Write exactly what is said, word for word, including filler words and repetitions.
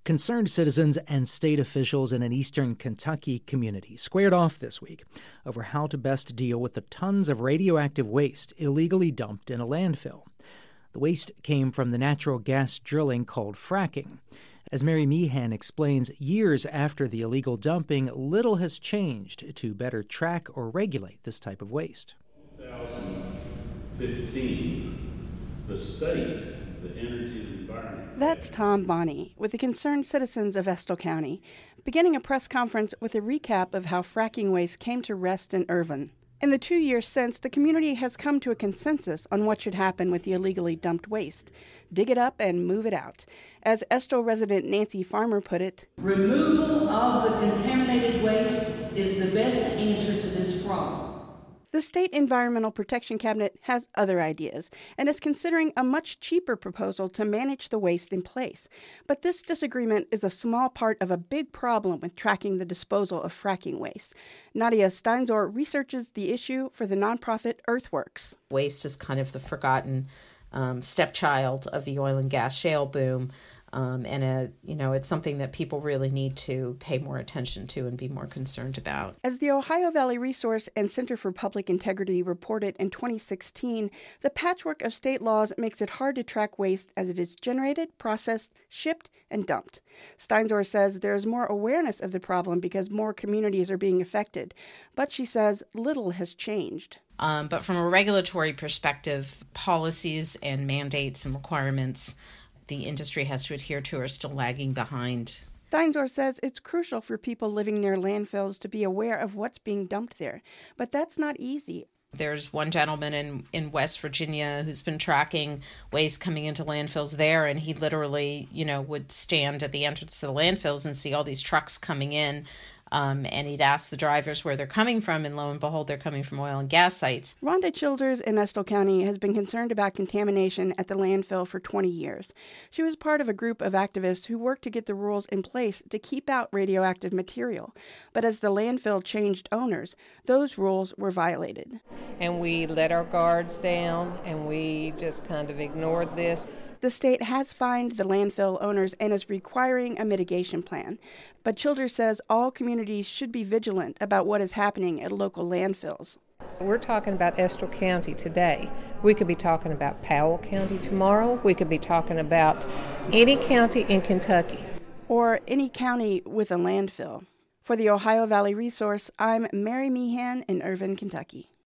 Concerned citizens and state officials in an eastern Kentucky community squared off this week over how to best deal with the tons of radioactive waste illegally dumped in a landfill. The waste came from the natural gas drilling called fracking. As Mary Meehan explains, years after the illegal dumping, little has changed to better track or regulate this type of waste. twenty fifteen, the state, the energy and environment. That's Tom Bonney with the Concerned Citizens of Estill County, beginning a press conference with a recap of how fracking waste came to rest in Irvin. In the two years since, the community has come to a consensus on what should happen with the illegally dumped waste. Dig it up and move it out. As Estill resident Nancy Farmer put it, removal of the contaminated waste is the best answer to this problem. The State Environmental Protection Cabinet has other ideas and is considering a much cheaper proposal to manage the waste in place. But this disagreement is a small part of a big problem with tracking the disposal of fracking waste. Nadia Steinzor researches the issue for the nonprofit Earthworks. Waste is kind of the forgotten um, stepchild of the oil and gas shale boom. Um, and, uh, you know, it's something that people really need to pay more attention to and be more concerned about. As the Ohio Valley Resource and Center for Public Integrity reported in twenty sixteen, the patchwork of state laws makes it hard to track waste as it is generated, processed, shipped, and dumped. Steinzor says there is more awareness of the problem because more communities are being affected. But she says little has changed. Um, but from a regulatory perspective, policies and mandates and requirements the industry has to adhere to are still lagging behind. Steinzor says it's crucial for people living near landfills to be aware of what's being dumped there, but that's not easy. There's one gentleman in, in West Virginia who's been tracking waste coming into landfills there, and he literally, you know, would stand at the entrance to the landfills and see all these trucks coming in. Um, and he'd ask the drivers where they're coming from, and lo and behold, they're coming from oil and gas sites. Rhonda Childers in Estill County has been concerned about contamination at the landfill for twenty years. She was part of a group of activists who worked to get the rules in place to keep out radioactive material. But as the landfill changed owners, those rules were violated. And we let our guards down, and we just kind of ignored this. The state has fined the landfill owners and is requiring a mitigation plan. But Childers says all communities should be vigilant about what is happening at local landfills. We're talking about Estill County today. We could be talking about Powell County tomorrow. We could be talking about any county in Kentucky. Or any county with a landfill. For the Ohio Valley Resource, I'm Mary Meehan in Irvin, Kentucky.